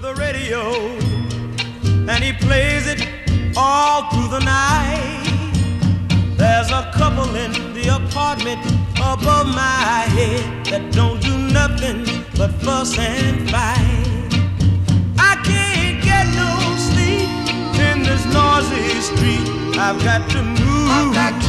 the radio, and he plays it all through the night. There's a couple in the apartment above my head that don't do nothing but fuss and fight. I can't get no sleep in this noisy street. I've got to move.